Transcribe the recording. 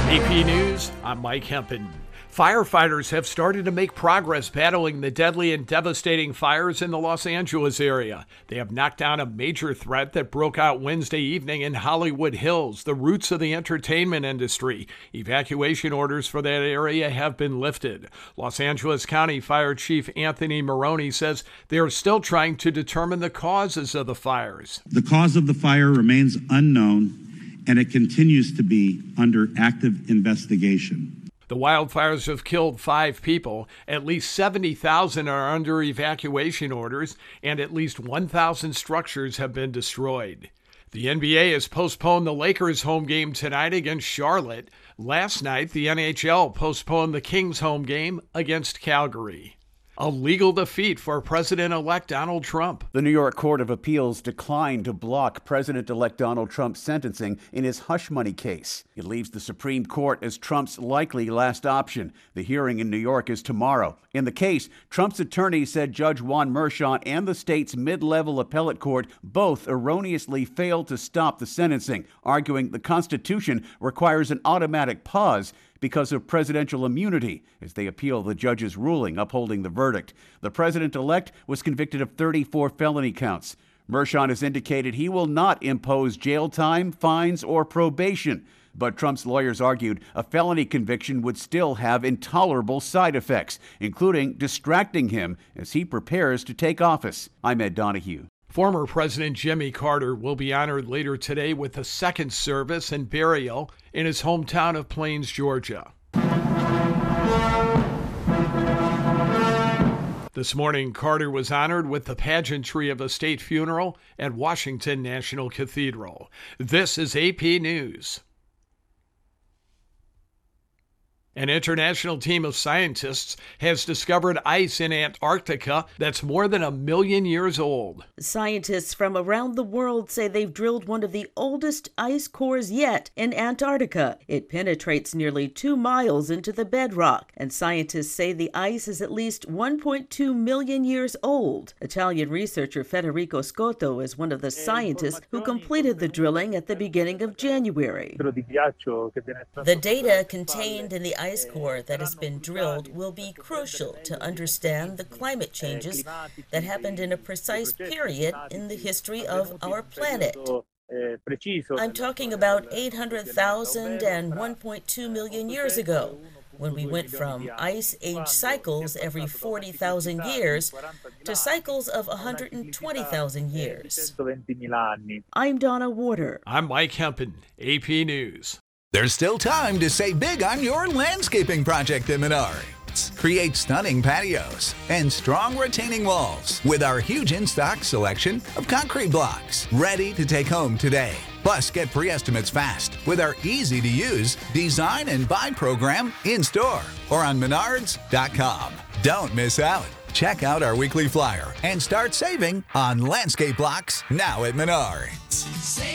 AP News, I'm Mike Hempen. Firefighters have started to make progress battling the deadly and devastating fires in the Los Angeles area. They have knocked down a major threat that broke out Wednesday evening in Hollywood Hills, the roots of the entertainment industry. Evacuation orders for that area have been lifted. Los Angeles County Fire Chief Anthony Maroney says they are still trying to determine the causes of the fires. The cause of the fire remains unknown, and it continues to be under active investigation. The wildfires have killed 5 people. At least 70,000 are under evacuation orders, and at least 1,000 structures have been destroyed. The NBA has postponed the Lakers' home game tonight against Charlotte. Last night, the NHL postponed the Kings' home game against Calgary. A legal defeat for President-elect Donald Trump. The New York Court of Appeals declined to block President-elect Donald Trump's sentencing in his hush money case. It leaves the Supreme Court as Trump's likely last option. The hearing in New York is tomorrow. In the case, Trump's attorney said Judge Juan Merchan and the state's mid-level appellate court both erroneously failed to stop the sentencing, arguing the Constitution requires an automatic pause because of presidential immunity as they appeal the judge's ruling upholding the verdict. The president-elect was convicted of 34 felony counts. Merchan has indicated he will not impose jail time, fines, or probation. But Trump's lawyers argued a felony conviction would still have intolerable side effects, including distracting him as he prepares to take office. I'm Ed Donahue. Former President Jimmy Carter will be honored later today with a second service and burial in his hometown of Plains, Georgia. This morning, Carter was honored with the pageantry of a state funeral at Washington National Cathedral. This is AP News. An international team of scientists has discovered ice in Antarctica that's more than 1 million years old. Scientists from around the world say they've drilled one of the oldest ice cores yet in Antarctica. It penetrates nearly 2 miles into the bedrock, and scientists say the ice is at least 1.2 million years old. Italian researcher Federico Scotto is one of the scientists who completed the drilling at the beginning of January. The data contained in the ice core that has been drilled will be crucial to understand the climate changes that happened in a precise period in the history of our planet. I'm talking about 800,000 and 1.2 million years ago, when we went from ice age cycles every 40,000 years to cycles of 120,000 years. I'm Donna Warder. I'm Mike Hempen, AP News. There's still time to save big on your landscaping project at Menards. Create stunning patios and strong retaining walls with our huge in-stock selection of concrete blocks ready to take home today. Plus, get pre-estimates fast with our easy-to-use design and buy program in-store or on Menards.com. Don't miss out. Check out our weekly flyer and start saving on landscape blocks now at Menards.